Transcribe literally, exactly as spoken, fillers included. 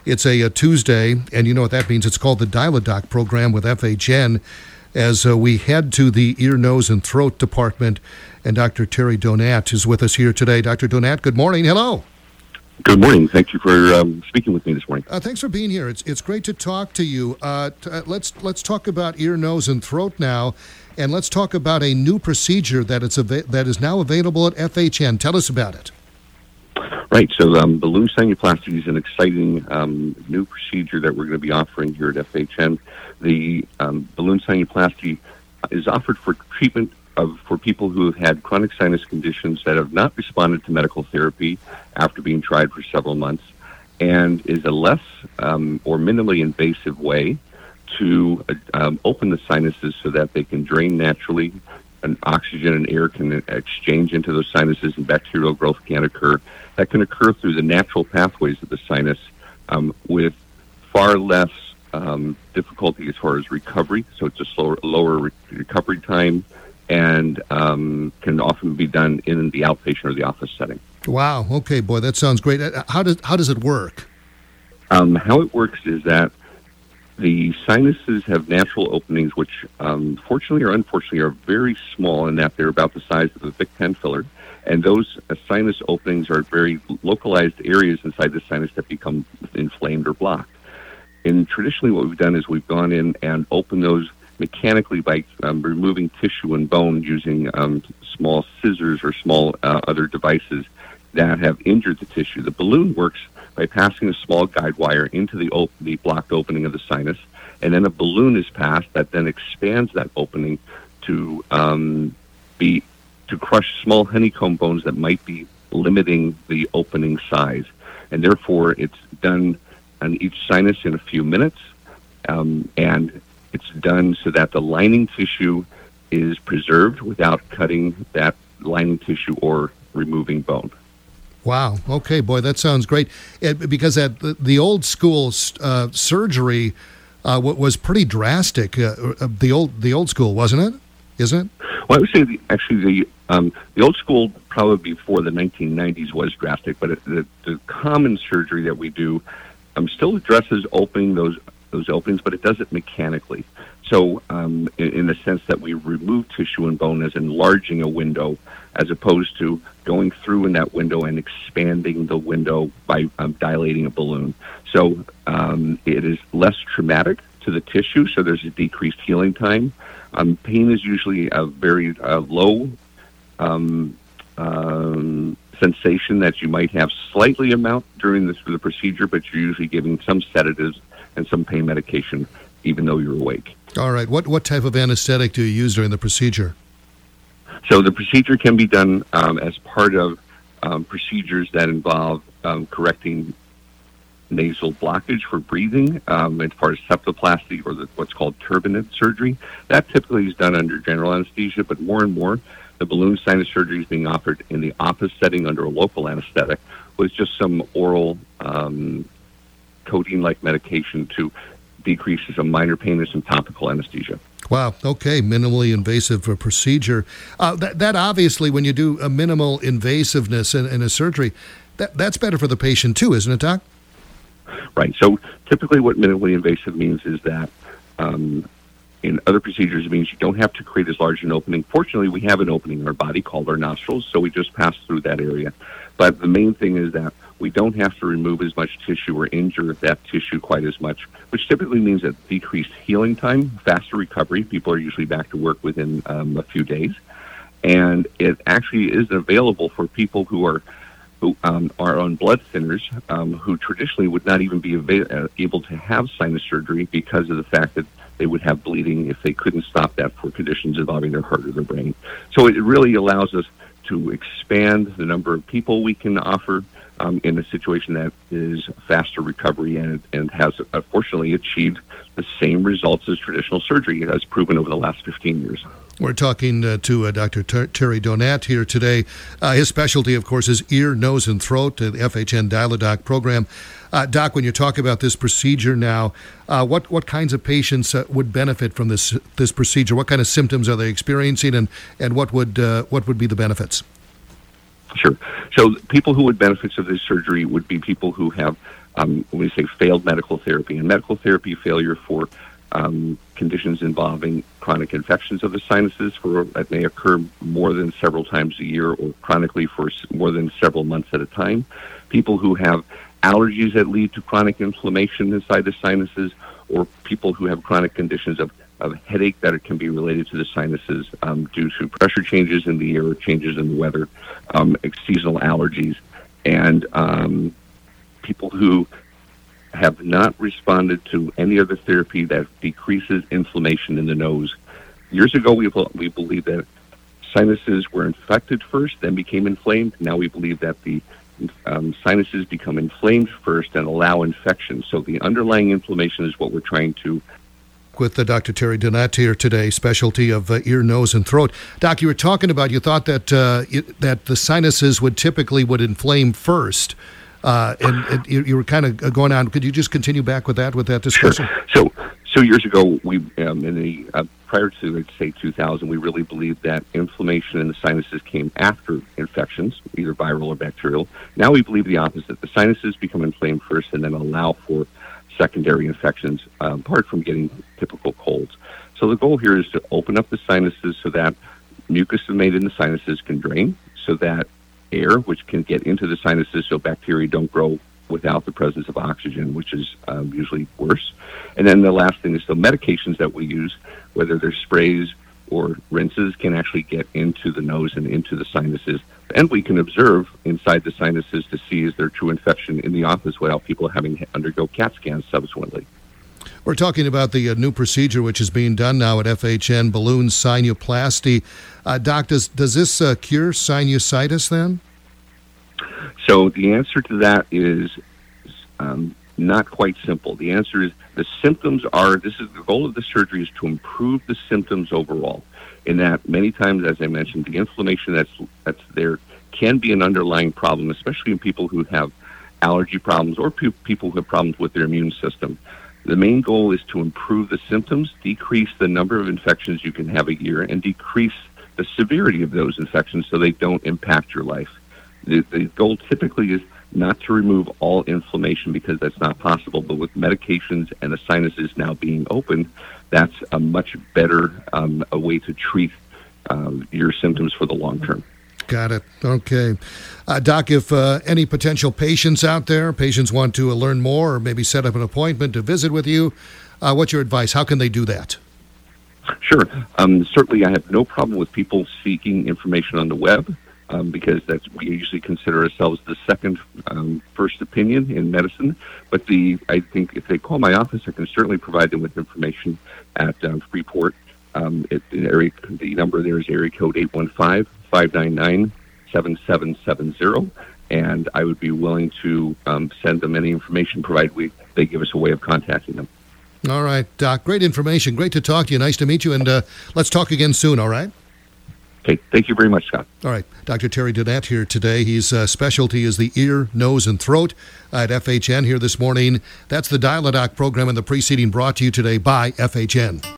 It's a, a Tuesday, and you know what that means. It's called the Dial-A-Doc program with F H N. As uh, we head to the ear, nose, and throat department, and Doctor Terry Donat is with us here today. Doctor Donat, good morning. Hello. Good morning. Thank you for um, speaking with me this morning. Uh, thanks for being here. It's it's great to talk to you. Uh, t- uh, let's let's talk about ear, nose, and throat now, and let's talk about a new procedure that it's ava- that is now available at F H N. Tell us about it. Right. So um, balloon sinuplasty is an exciting um, new procedure that we're going to be offering here at F H N. The um, balloon sinuplasty is offered for treatment of for people who have had chronic sinus conditions that have not responded to medical therapy after being tried for several months, and is a less um, or minimally invasive way to uh, um, open the sinuses so that they can drain naturally, and oxygen and air can exchange into those sinuses, and bacterial growth can occur. That can occur through the natural pathways of the sinus um, with far less um, difficulty as far as recovery. So it's a slower, lower re- recovery time, and um, can often be done in the outpatient or the office setting. Wow. Okay, boy, that sounds great. How does how does it work? Um, how it works is that the sinuses have natural openings, which um, fortunately or unfortunately are very small in that they're about the size of a Vic pen filler. And those uh, sinus openings are very localized areas inside the sinus that become inflamed or blocked. And traditionally what we've done is we've gone in and opened those mechanically by um, removing tissue and bone using um, small scissors or small uh, other devices that have injured the tissue. The balloon works by passing a small guide wire into the, op- the blocked opening of the sinus, and then a balloon is passed that then expands that opening to um, be to crush small honeycomb bones that might be limiting the opening size. And therefore, it's done on each sinus in a few minutes, um, and it's done so that the lining tissue is preserved without cutting that lining tissue or removing bone. Wow. Okay, boy, that sounds great. It, because at the, the old school uh, surgery uh, was pretty drastic. Uh, the old the old school, wasn't it? Isn't it? Well, I would say the, actually the um, the old school probably before the nineteen nineties was drastic, but it, the, the common surgery that we do um, still addresses opening those those openings, but it does it mechanically. So um, in, in the sense that we remove tissue and bone as enlarging a window, as opposed to going through in that window and expanding the window by um, dilating a balloon. So um, it is less traumatic to the tissue, so there's a decreased healing time. Um, pain is usually a very uh, low um, um, sensation that you might have slightly amount during this, the procedure, but you're usually giving some sedatives and some pain medication, even though you're awake. All right. What what type of anesthetic do you use during the procedure? So the procedure can be done um, as part of um, procedures that involve um, correcting nasal blockage for breathing, um, as far as septoplasty or the, what's called turbinate surgery. That typically is done under general anesthesia, but more and more the balloon sinus surgery is being offered in the office setting under a local anesthetic with just some oral um, codeine-like medication to decrease some minor pain and some topical anesthesia. Wow. Okay. Minimally invasive uh, procedure. Uh, that, that obviously, when you do a minimal invasiveness in, in a surgery, that, that's better for the patient too, isn't it, Doc? Right. So typically what minimally invasive means is that um, in other procedures, it means you don't have to create as large an opening. Fortunately, we have an opening in our body called our nostrils, so we just pass through that area. But the main thing is that we don't have to remove as much tissue or injure that tissue quite as much, which typically means a decreased healing time, faster recovery. People are usually back to work within um, a few days. And it actually is available for people who are who um, are on blood thinners, um, who traditionally would not even be ava- uh, able to have sinus surgery because of the fact that they would have bleeding if they couldn't stop that for conditions involving their heart or their brain. So it really allows us to expand the number of people we can offer um, in a situation that is faster recovery and, and has, unfortunately, achieved the same results as traditional surgery as proven over the last fifteen years. We're talking uh, to uh, Doctor Ter- Terry Donat here today. Uh, his specialty, of course, is ear, nose, and throat, uh, the F H N Dial-A-Doc program. Uh, Doc, when you talk about this procedure now, uh, what what kinds of patients uh, would benefit from this this procedure? What kind of symptoms are they experiencing, and and what would uh, what would be the benefits? Sure. So people who would benefit of this surgery would be people who have um, when we say failed medical therapy, and medical therapy failure for um, conditions involving chronic infections of the sinuses for that may occur more than several times a year or chronically for more than several months at a time. People who have allergies that lead to chronic inflammation inside the sinuses, or people who have chronic conditions of, of headache that can be related to the sinuses um, due to pressure changes in the air or changes in the weather, um, seasonal allergies, and um, people who have not responded to any other therapy that decreases inflammation in the nose. Years ago, we, we believed that sinuses were infected first, then became inflamed. Now we believe that the um, sinuses become inflamed first and allow infection. So the underlying inflammation is what we're trying to. With uh, Doctor Terry Donat here today, specialty of uh, ear, nose, and throat. Doc, you were talking about, you thought that uh, it, that the sinuses would typically would inflame first. Uh, and, and you, you were kind of going on. Could you just continue back with that, with that discussion? Sure. So, so years ago, we um, in the uh, prior to let's say two thousand, we really believed that inflammation in the sinuses came after infections, either viral or bacterial. Now we believe the opposite. The sinuses become inflamed first, and then allow for secondary infections, uh, apart from getting typical colds. So the goal here is to open up the sinuses so that mucus made in the sinuses can drain, so that air, which can get into the sinuses so bacteria don't grow without the presence of oxygen, which is um, usually worse. And then the last thing is the medications that we use, whether they're sprays or rinses, can actually get into the nose and into the sinuses. And we can observe inside the sinuses to see is there true infection in the office without people having to undergo CAT scans subsequently. We're talking about the uh, new procedure which is being done now at F H N, balloon sinuplasty. Uh, Doc, does, does this uh, cure sinusitis then? So the answer to that is um, not quite simple. The answer is the symptoms are, this is the goal of the surgery is to improve the symptoms overall. In that many times, as I mentioned, the inflammation that's, that's there can be an underlying problem, especially in people who have allergy problems or pe- people who have problems with their immune system. The main goal is to improve the symptoms, decrease the number of infections you can have a year, and decrease the severity of those infections so they don't impact your life. The, the goal typically is not to remove all inflammation because that's not possible, but with medications and the sinuses now being open, that's a much better um, a way to treat um, your symptoms for the long term. Got it. Okay. Uh, Doc, if uh, any potential patients out there, patients want to uh, learn more or maybe set up an appointment to visit with you, uh, what's your advice? How can they do that? Sure. Um, certainly I have no problem with people seeking information on the web um, because that's we usually consider ourselves the second um, first opinion in medicine. But the I think if they call my office, I can certainly provide them with information at um, Freeport. Um, it, the, area, the number there is area code eight one five, five nine nine, seven seven seven zero, and I would be willing to um, send them any information provided we, they give us a way of contacting them. All right, Doc. Great information. Great to talk to you. Nice to meet you, and uh, let's talk again soon, all right? Okay. Thank you very much, Scott. All right. Doctor Terry Donat here today. His uh, specialty is the ear, nose, and throat at F H N here this morning. That's the Dial-A-Doc program, and the preceding brought to you today by F H N.